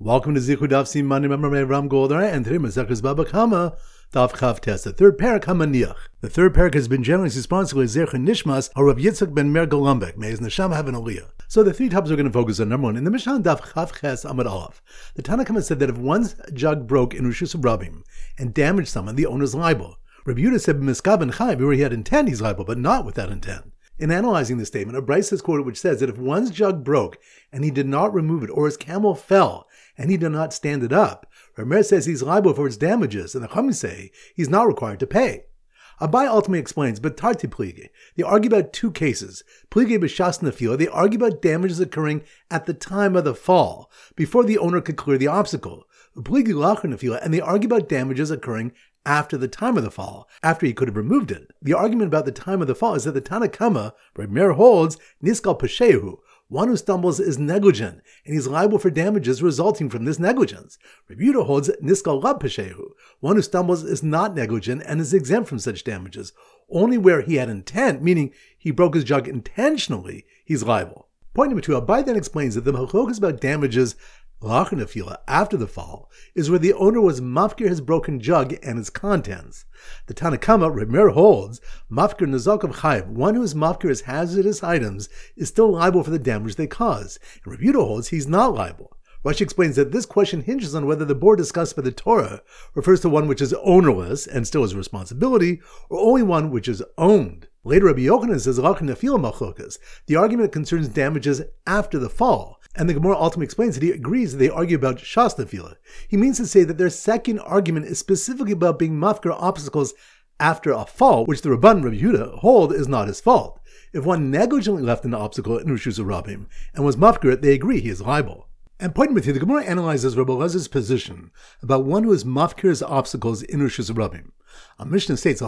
Welcome to Zichud Daf Siman Memorei Ram Goldar, and today Masechus Baba Kama Daf Chav Tes, the third parak Hamaniach. The third parak has been generally responsible as Zercha Nishmas or Rav Yitzchak ben Mer Golambek. May his neshama have an aliyah. So the three topics we're going to focus on. Number one, in the Mishnah Daf Chav Ches Amud Aleph, the Tanna Kama said that if one's jug broke in Rishus Rabim and damaged someone, the owner's liable. Rabbi Yehuda said Miskav and Chayv, where he had intent, he's liable, but not with that intent. In analyzing this statement, a Bryce is quoted which says that if one's jug broke and he did not remove it, or his camel fell and he did not stand it up, Rameir says he's liable for its damages, and the Chachamim say he's not required to pay. Abai ultimately explains, but Tarti Plige, they argue about two cases. Plige b'shas nefila, they argue about damages occurring at the time of the fall, before the owner could clear the obstacle. Plige lachar nefila, and they argue about damages occurring after the time of the fall, after he could have removed it. The argument about the time of the fall is that the Tanna Kama, Rameir holds, niskal peshehu, one who stumbles is negligent, and he's liable for damages resulting from this negligence. Rabbi Yehuda holds niskal rab peshehu, one who stumbles is not negligent and is exempt from such damages. Only where he had intent, meaning he broke his jug intentionally, he's liable. Point number two, Abai then explains that the machlokes about damages lachar nefila, after the fall, is where the owner was mafkir his broken jug and its contents. The Tanna Kama, Rameir holds, mafkir nazak of chayv, one who is mafkir his hazardous items, is still liable for the damage they cause. And Rabbi Yehuda holds he's not liable. Rashi explains that this question hinges on whether the board discussed by the Torah refers to one which is ownerless and still is responsibility, or only one which is owned. Later, Rabbi Yochanan says lachar nefila machlokas. The argument concerns damages after the fall, and the Gemara ultimately explains that he agrees that they argue about shas nefila. He means to say that their second argument is specifically about being mafkir obstacles after a fall, which the Rabban Rabbi Yehuda hold is not his fault. If one negligently left an obstacle in Rishus Rabim and was mafkir it, they agree he is liable. And point number three, the Gemara analyzes Rabbi Elazar's position about one who is mafkir's obstacles in Rishus Rabim. A Mishnah states,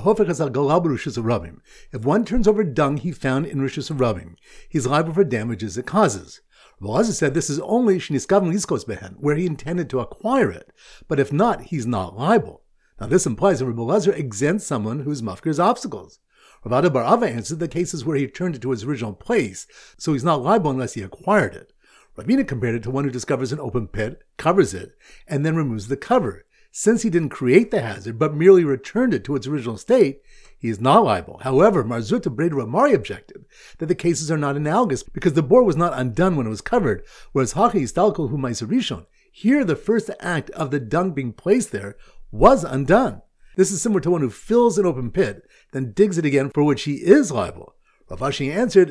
if one turns over dung he found in Rishus Rabim, he's liable for damages it causes. Rabbi Elazar said this is only shniskav liskos behen, where he intended to acquire it, but if not, he's not liable. Now this implies that Rabbi Elazar exempts someone who is mafkir's obstacles. Rav Ada bar Ava answered the cases where he turned it to its original place, so he's not liable unless he acquired it. Ravina compared it to one who discovers an open pit, covers it, and then removes the cover. Since he didn't create the hazard, but merely returned it to its original state, he is not liable. However, Marzuta Breda Ramari objected that the cases are not analogous because the board was not undone when it was covered, whereas Hachi Istalkol Hu Ma'aser Rishon, here the first act of the dung being placed there was undone. This is similar to one who fills an open pit, then digs it again, for which he is liable. Rav Ashi answered,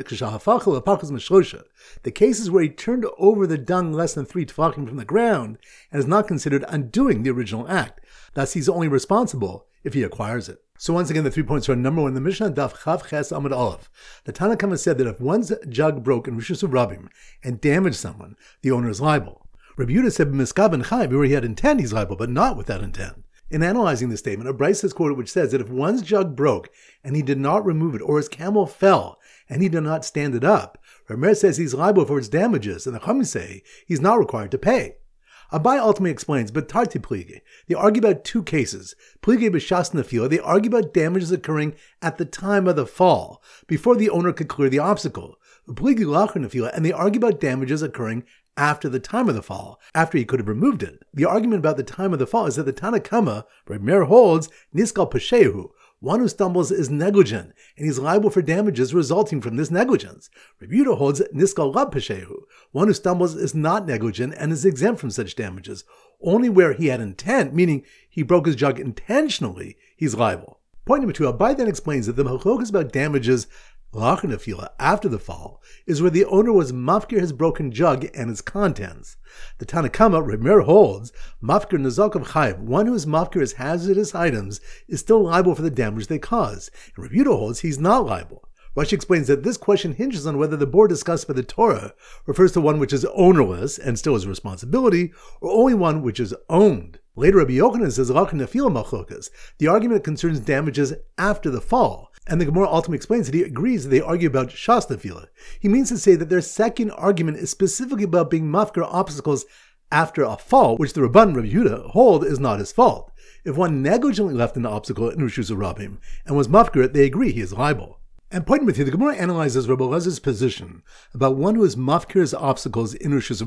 the cases where he turned over the dung less than 3 tefachim from the ground and is not considered undoing the original act. Thus, he's only responsible if he acquires it. So once again, the 3 points are number one, the Mishnah Daf Chav Ches Amud Aleph. The Tanna Kama said that if one's jug broke in Rishus Rabim and damaged someone, the owner is liable. Rabbi Yehuda said Miskav and Chayv, where he had intent, he's liable, but not with that intent. In analyzing this statement, a Bryce is quoted which says that if one's jug broke and he did not remove it, or his camel fell and he did not stand it up, Rameir says he's liable for its damages, and the Chachamim say he's not required to pay. Abai ultimately explains, but Tarti Plige, they argue about two cases. Plige b'shas nefila, they argue about damages occurring at the time of the fall, before the owner could clear the obstacle. Plige lachar nefila, and they argue about damages occurring after the time of the fall, after he could have removed it. The argument about the time of the fall is that the Tanna Kama, Rameir holds, niskal peshehu, one who stumbles is negligent, and he's liable for damages resulting from this negligence. Rabbi Yehuda holds niskal rab peshehu, one who stumbles is not negligent and is exempt from such damages. Only where he had intent, meaning he broke his jug intentionally, he's liable. Point number two, Abai then explains that the machlokes about damages lachar nefila, after the fall, is where the owner was mafkir his broken jug and its contents. The Tanna Kama, Rameir holds, mafkir nazak of chayv, one who is mafkir his hazardous items, is still liable for the damage they cause. And Rabbi Yehuda holds he's not liable. Rashi explains that this question hinges on whether the board discussed by the Torah refers to one which is ownerless and still is responsibility, or only one which is owned. Later, Rabbi Yochanan says lachar nefila machlokas. The argument concerns damages after the fall, and the Gemara ultimately explains that he agrees that they argue about shas nefila. He means to say that their second argument is specifically about being mafkir obstacles after a fall, which the Rabban Rabbi Yehuda hold is not his fault. If one negligently left an obstacle in Rishus Rabim and was mafkir it, they agree he is liable. And point number three, the Gemara analyzes Rabbi Elazar's position about one who is mafkir's obstacles in Rishus Rabim.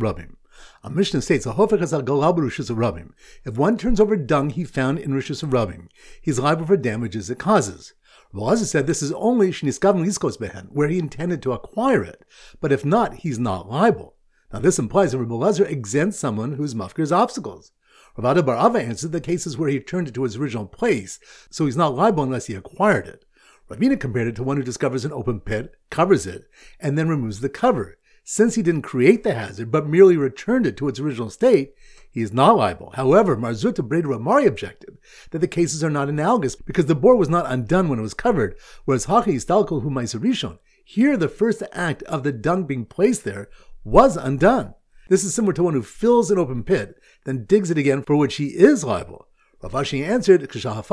A Mishnah states, if one turns over dung he found in Rishus Harabim, he's liable for damages it causes. Rabbi Elazar said this is only sheniskaven liskos behen, where he intended to acquire it, but if not, he's not liable. Now this implies that Rabbi Elazar exempts someone whose mafkir's obstacles. Rav Ada bar Ava answered the cases where he returned it to its original place, so he's not liable unless he acquired it. Ravina compared it to one who discovers an open pit, covers it, and then removes the cover. Since he didn't create the hazard, but merely returned it to its original state, he is not liable. However, Marzuta Breda Amari objected that the cases are not analogous because the boar was not undone when it was covered, whereas Hachi Istalkol Hu Ma'aser Rishon. Here, the first act of the dung being placed there was undone. This is similar to one who fills an open pit, then digs it again, for which he is liable. Rav Ashi answered,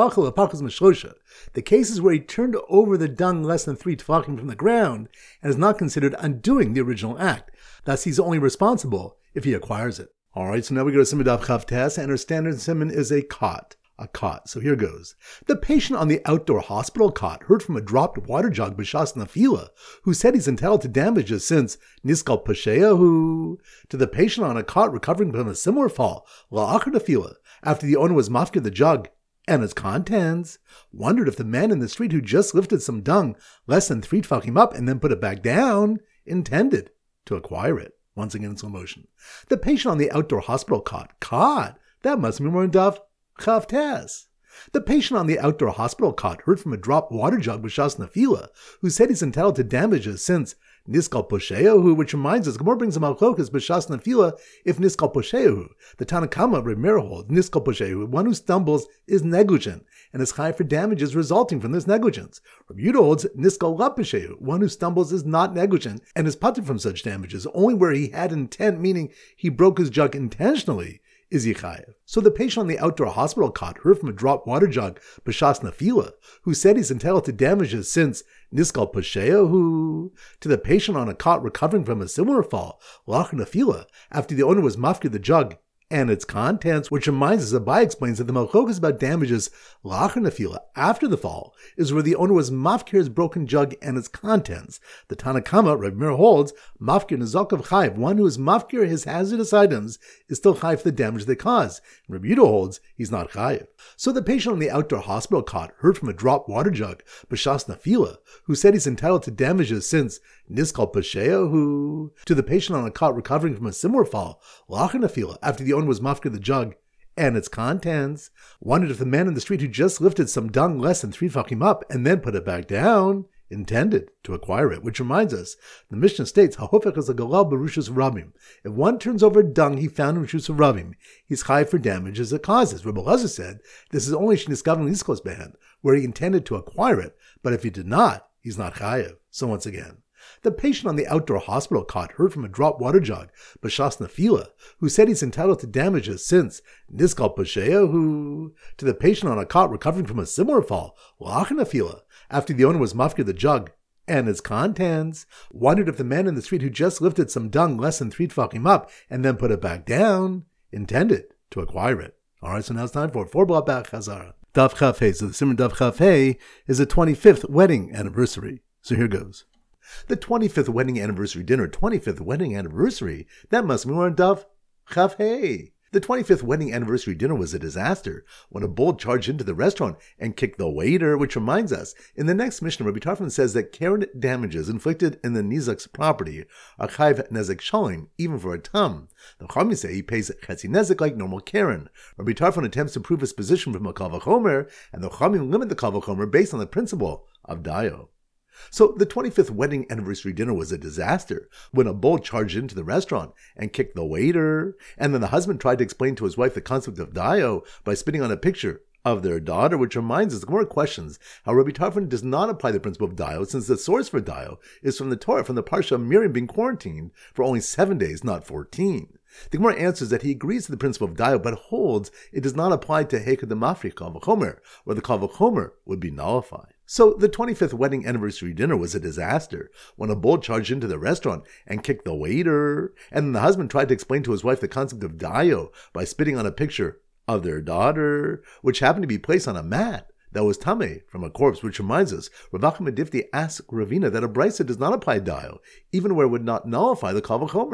the cases where he turned over the dung less than 3 tefachim from the ground and is not considered undoing the original act. Thus, he's only responsible if he acquires it. Alright, so now we go to Siman Daf Chav Tes, and our standard siman is a cot. So here goes. The patient on the outdoor hospital cot heard from a dropped water jug b'shas nafila, who said he's entitled to damages since niskal pasheahu. To the patient on a cot recovering from a similar fall, la'achar nafila, after the owner was mafkir the jug and its contents, wondered if the man in the street who just lifted some dung less than 3 tefachim up and then put it back down intended to acquire it. Once again in slow motion. The patient on the outdoor hospital cot, that must be more in Daf Chav Tes. The patient on the outdoor hospital cot heard from a dropped water jug b'shas nafila, who said he's entitled to damages since niskal posheahu, which reminds us, Gemara brings a malchokas b'shas nafila if niskal posheahu. The Tanakama Reb Meir holds niskal posheahu, one who stumbles is negligent and is high for damages resulting from this negligence. Reb Yehuda holds niskal la posheahu, one who stumbles is not negligent and is puted from such damages only where he had intent, meaning he broke his jug intentionally, is Yichayev. So the patient on the outdoor hospital cot heard from a dropped water jug b'shas nafila, who said he's entitled to damages since niskal pasheahu. To the patient on a cot recovering from a similar fall, la'achar nafila, after the owner was mafkir the jug and its contents, which reminds us, Abai explains that the malchokas about damages la'achar nafila, after the fall, is where the owner was mafkir his broken jug and its contents. The Tanakama, Reb Meir holds, mafkir nezakav chayiv, one who is mafkir his hazardous items, is still chayiv for the damage they cause. And Reb Yehuda holds, he's not chayiv. So the patient on the outdoor hospital cot heard from a dropped water jug, b'shas nafila, who said he's entitled to damages since niskal pasheahu. To the patient on a cot recovering from a similar fall, la'achar nafila, after the owner was mafkir the jug and its contents, wondered if the man in the street who just lifted some dung less than 3 tefachim up and then put it back down intended to acquire it. Which reminds us, the Mishnah states, ha'hofech as a galal b'rishus harabim. If one turns over dung he found in Rishus Harabim, he's high for damages it causes. Rabbi Elazar said, this is only sheniskaven liskos behen, where he intended to acquire it, but if he did not, he's not chayev. So once again, the patient on the outdoor hospital cot heard from a dropped water jug b'shas nafila, who said he's entitled to damages since niskal pasheahu. To the patient on a cot recovering from a similar fall, la'achar nafila, after the owner was mafkir the jug and its contents, wondered if the man in the street who just lifted some dung less than 3 tefachim up and then put it back down intended to acquire it. Alright, so now it's time for 4 block back Chazara. Daf Chav Hei. So the Siman Daf Chav Hei is the 25th wedding anniversary. So here goes. The 25th wedding anniversary dinner, 25th wedding anniversary, that must be more on Daf Chav Hei. The 25th wedding anniversary dinner was a disaster when a bull charged into the restaurant and kicked the waiter, which reminds us, in the next Mishnah, Rabbi Tarfon says that karen damages inflicted in the nizak's property are chayv nezek shalim, even for a tam. The Chachamim say he pays chetzi nezek like normal karen. Rabbi Tarfon attempts to prove his position from a kal vachomer, and the Chachamim limit the kal vachomer based on the principle of dayo. So the 25th wedding anniversary dinner was a disaster when a bull charged into the restaurant and kicked the waiter, and then the husband tried to explain to his wife the concept of dayo by spitting on a picture of their daughter, which reminds us, the Gemara questions how Rabbi Tarfon does not apply the principle of dayo, since the source for dayo is from the Torah, from the parsha of Miriam being quarantined for only 7 days, not 14. The Gemara answers that he agrees to the principle of dayo, but holds it does not apply to hekad mafri kal vachomer, where the kal vachomer would be nullified. So the 25th wedding anniversary dinner was a disaster when a bull charged into the restaurant and kicked the waiter, and then the husband tried to explain to his wife the concept of dayo by spitting on a picture of their daughter, which happened to be placed on a mat that was tameh from a corpse, which reminds us, Rav Achim Adifti asked Ravina that a brisa does not apply dayo, even where it would not nullify the kal vachomer.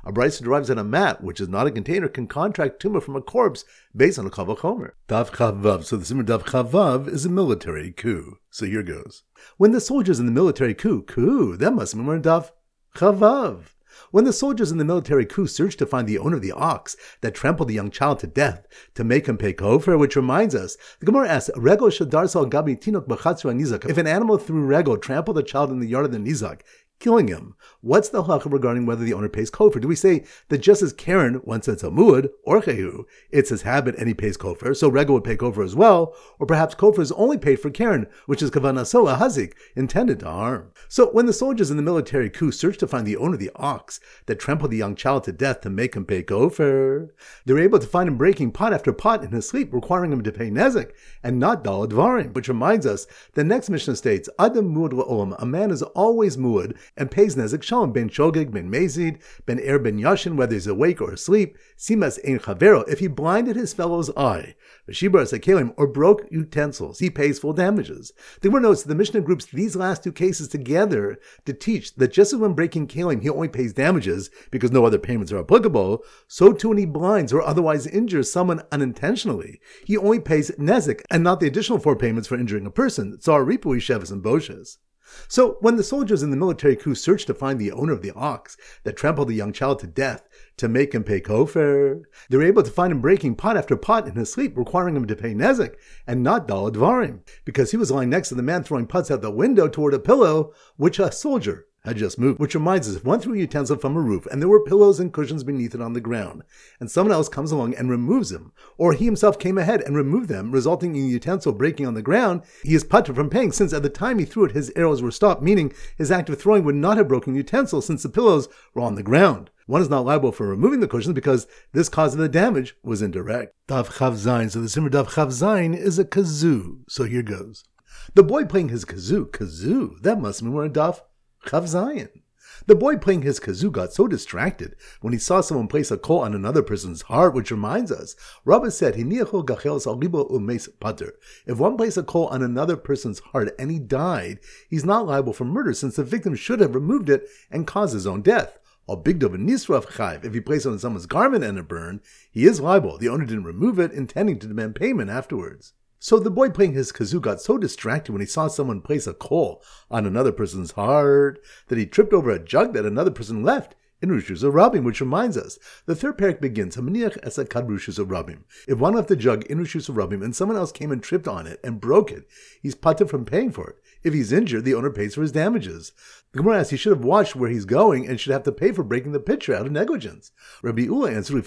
A brisa derives that a mat, which is not a container, can contract tumor from a corpse based on a kal vachomer. Dav Chavav. So the simmer Dav Chavav is a military coup. So here goes. When the soldiers in the military coup, that must mean we're in Dav Chavav. When the soldiers in the military coup searched to find the owner of the ox that trampled the young child to death to make him pay kofar, which reminds us, the Gemara asks, Rego shadarsal gabi tinok b'chatzur nizak. If an animal through Rego trampled a child in the yard of the nizak, killing him, what's the halacha regarding whether the owner pays kofar? Do we say that just as Karen once said Talmud, or Chehu, it's his habit and he pays kofar, so Rego would pay kofar as well, or perhaps kofar is only paid for Karen, which is kavanaso a hazik, intended to harm. So when the soldiers in the military coup searched to find the owner of the ox that trampled the young child to death to make him pay kofar, they were able to find him breaking pot after pot in his sleep, requiring him to pay nezek and not dalad varim, which reminds us, the next Mishnah states, Adam muad la'olam, a man is always muad and pays nezek shalom ben shogeg ben mezid ben er ben yashin, whether he's awake or asleep, simas ein chavero, if he blinded his fellow's eye, v'shibur asakelim, or broke utensils, he pays full damages. The Gemara notes that the Mishnah groups these last two cases together to teach that just as when breaking kalim he only pays damages because no other payments are applicable, so too when he blinds or otherwise injures someone unintentionally, he only pays nezek and not the additional 4 payments for injuring a person, tzar ripui, shevis, and boshes. So when the soldiers in the military coup searched to find the owner of the ox that trampled the young child to death to make him pay kofar, they were able to find him breaking pot after pot in his sleep, requiring him to pay nezek and not dalad varim, because he was lying next to the man throwing pots out the window toward a pillow which a soldier had just moved. Which reminds us, if one threw a utensil from a roof and there were pillows and cushions beneath it on the ground, and someone else comes along and removes them, or he himself came ahead and removed them, resulting in the utensil breaking on the ground, he is putter from paying, since at the time he threw it his arrows were stopped, meaning his act of throwing would not have broken the utensil since the pillows were on the ground. One is not liable for removing the cushions because this cause of the damage was indirect. Dav Chav Zayin. So the simmer Dav Chav Zayin is a kazoo. So here goes. The boy playing his kazoo, that must mean we're in Dav Chav Zayin. The boy playing his kazoo got so distracted when he saw someone place a coal on another person's heart, which reminds us, Rabbah said, if one placed a coal on another person's heart and he died, he's not liable for murder since the victim should have removed it and caused his own death. If he placed it on someone's garment and it burned, he is liable. The owner didn't remove it, intending to demand payment afterwards. So the boy playing his kazoo got so distracted when he saw someone place a coal on another person's heart that he tripped over a jug that another person left in Rishus Rabim, which reminds us, the third parak begins, Hamaniach esa kad Rishus Rabim. If one left the jug in Rishus Rabim and someone else came and tripped on it and broke it, he's patur from paying for it. If he's injured, the owner pays for his damages. The Gemara asks, he should have watched where he's going and should have to pay for breaking the pitcher out of negligence. Rabbi Ula answered,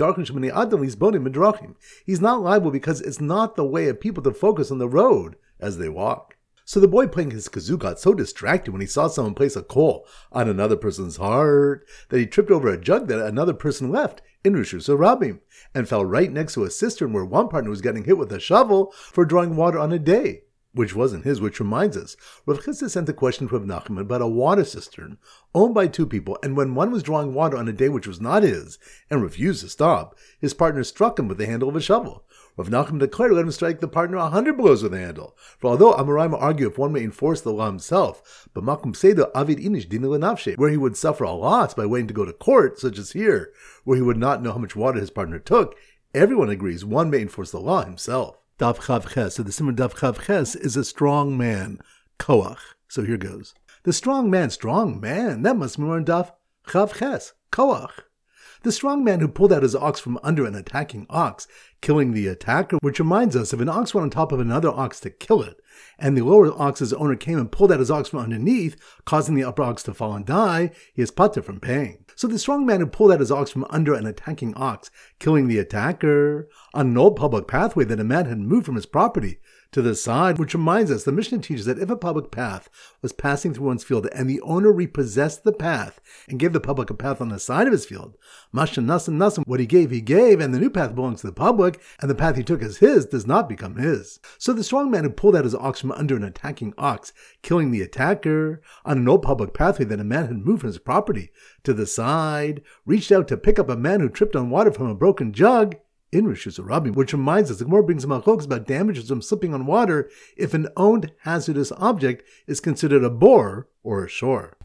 he's not liable because it's not the way of people to focus on the road as they walk. So the boy playing his kazoo got so distracted when he saw someone place a coal on another person's heart that he tripped over a jug that another person left in Rishus Rabim and fell right next to a cistern where one partner was getting hit with a shovel for drawing water on a day which wasn't his, which reminds us, Rav Chisda sent a question to Rav Nachman about a water cistern owned by 2 people, and when one was drawing water on a day which was not his and refused to stop, his partner struck him with the handle of a shovel. Rav Nachman declared, let him strike the partner 100 blows with the handle. For although Amoraim argue if one may enforce the law himself, but Makum Seder Avid Inish Dina Lenafshe, where he would suffer a loss by waiting to go to court, such as here, where he would not know how much water his partner took, everyone agrees one may enforce the law himself. Dav Chav Ches. So the simmer Dav Chav Ches is a strong man, koach. So here goes. The strong man, that must be more in Dav Chav Ches, koach. The strong man who pulled out his ox from under an attacking ox, killing the attacker, which reminds us, if an ox went on top of another ox to kill it, and the lower ox's owner came and pulled out his ox from underneath, causing the upper ox to fall and die, he is patur from paying. So the strong man who pulled out his ox from under an attacking ox, killing the attacker, on an old public pathway that a man had moved from his property to the side, which reminds us, the Mishnah teaches that if a public path was passing through one's field and the owner repossessed the path and gave the public a path on the side of his field, Masha Nasim, what he gave, and the new path belongs to the public, and the path he took as his does not become his. So the strong man who pulled out his ox from under an attacking ox, killing the attacker, on an old public pathway that a man had moved from his property to the side, reached out to pick up a man who tripped on water from a broken jug, in Rishus Rabim, which reminds us, the Gemara brings machlokas about damages from slipping on water if an owned hazardous object is considered a bore or a shore.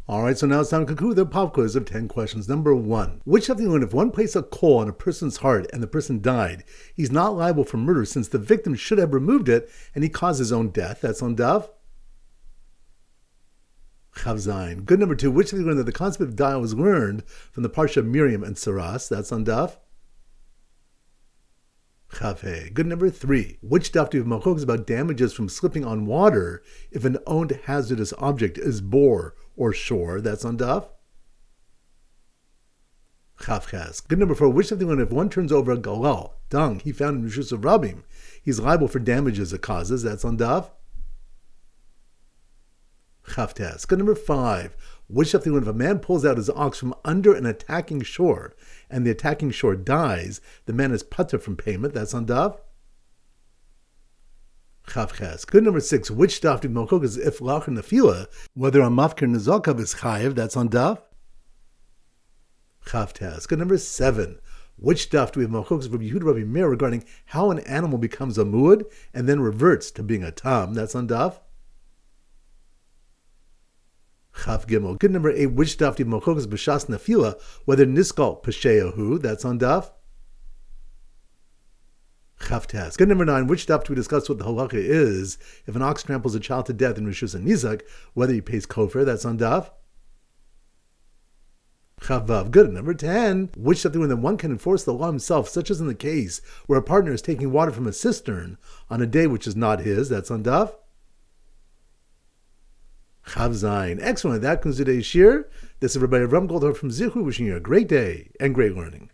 Alright, so now it's time to conclude the pop quiz of 10 questions. Number 1. Which have you learned if one placed a coal on a person's heart and the person died, he's not liable for murder since the victim should have removed it and he caused his own death? That's on Daf. Chav Zayin. Good. Number 2. Which have you learned that the concept of dial was learned from the Parsha of Miriam and Saras? That's on Daf. Chav Hey. Good. Number 3. Which daf do you have machlokas about damages from slipping on water if an owned hazardous object is bore or shore? That's on Daf. Chav Ches. Good. Number 4. Which daf do you learn if one turns over a galal, dung, he found in Rishus of Rabim, he's liable for damages it causes? That's on Daf. Chav Tes. Good. Number 5. Which daf do you learn if a man pulls out his ox from under an attacking shore and the attacking shore dies, the man is patur from payment? That's on Daf. Chav Ches. Good. Number 6. Which daf do machlokas if lach and nefila, whether a mafkir nezakav is chayiv? That's on Daf. Chav Tes. Good. Number 7. Which daf do we have machlokas from Yehuda Rabbi Meir regarding how an animal becomes a muad and then reverts to being a tam? That's on Daf. Chav Gimel. Good. Number 8. Which daf do you have machlokas b'shas nefila, whether niskal pesheyahu? That's on Daf. Chav Tes. Good. Number 9. Which daf do we discuss what the halacha is if an ox tramples a child to death in Rishus and Nizak, whether he pays kofar? That's on Daf. Chav Vav. Good. Number 10. Which daf do we know that one can enforce the law himself, such as in the case where a partner is taking water from a cistern on a day which is not his? That's on Daf. Chav Zayin. Excellent. That concludes today's shir. This is Rabbi Avram Goldhar from Zichu, wishing you a great day and great learning.